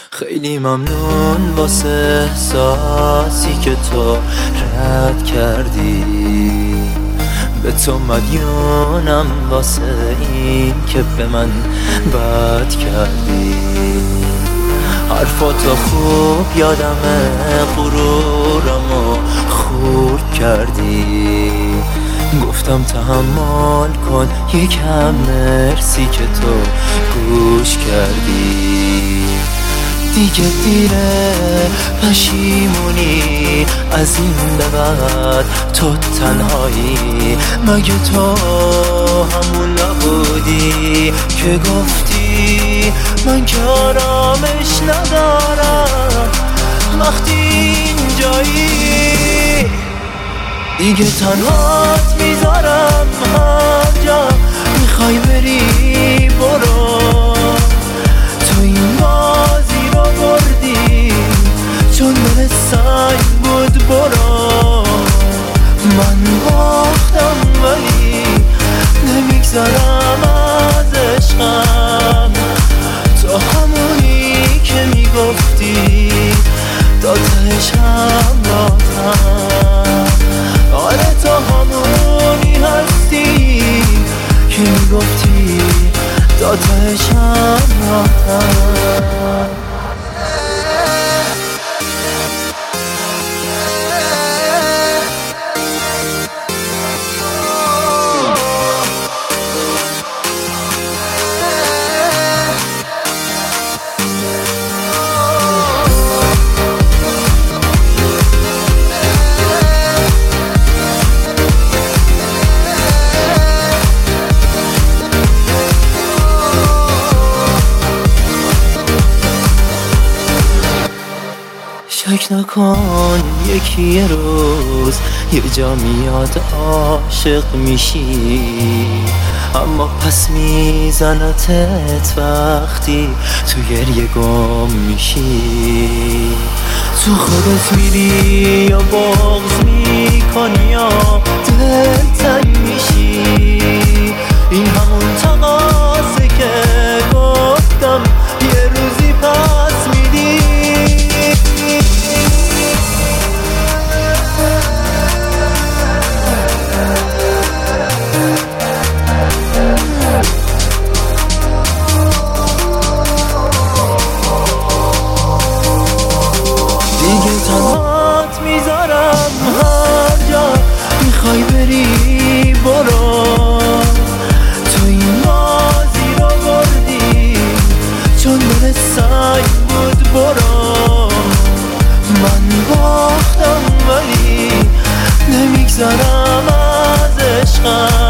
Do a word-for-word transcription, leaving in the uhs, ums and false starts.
خیلی ممنون واسه احساسی که تو رد کردی، به تو مدیونم واسه این که به من بد کردی. حرفاتو خوب یادمه، غرورمو خورد کردی. گفتم تحمل کن یکم، مرسی که تو گوش کردی. دیگه دیره پشیمونی از این به بعد تو تنهایی. مگه تو همون نبودی که گفتی من که آرامش ندارم وقتی اینجایی؟ دیگه تنهات میذارم هر جا میخوای بری برو. تو این بازی رو بردی چون دل سنگ بود برو. من باختم ولی نمیگذرم از عشقم. تو همونی که میگفتی تا تهش همراهم. آره تو همونی هستی که میگفتی تا تهش همراهم. شک نکن یکی یه روز یه جا میاد عاشق میشی، اما پس میزنتت وقتی تو گریه گم میشی. تو خودت میری یا بغض میکنی یا دلتنگ میشی. این همون تقاضه که گفتم یه روزی پس میدی. دیگه تنهات میذارم هر جا میخوای بری برو. تو این بازی رو بردی چون دل سنگ بود برو. من باختم ولی نمیگذرم از عشقم.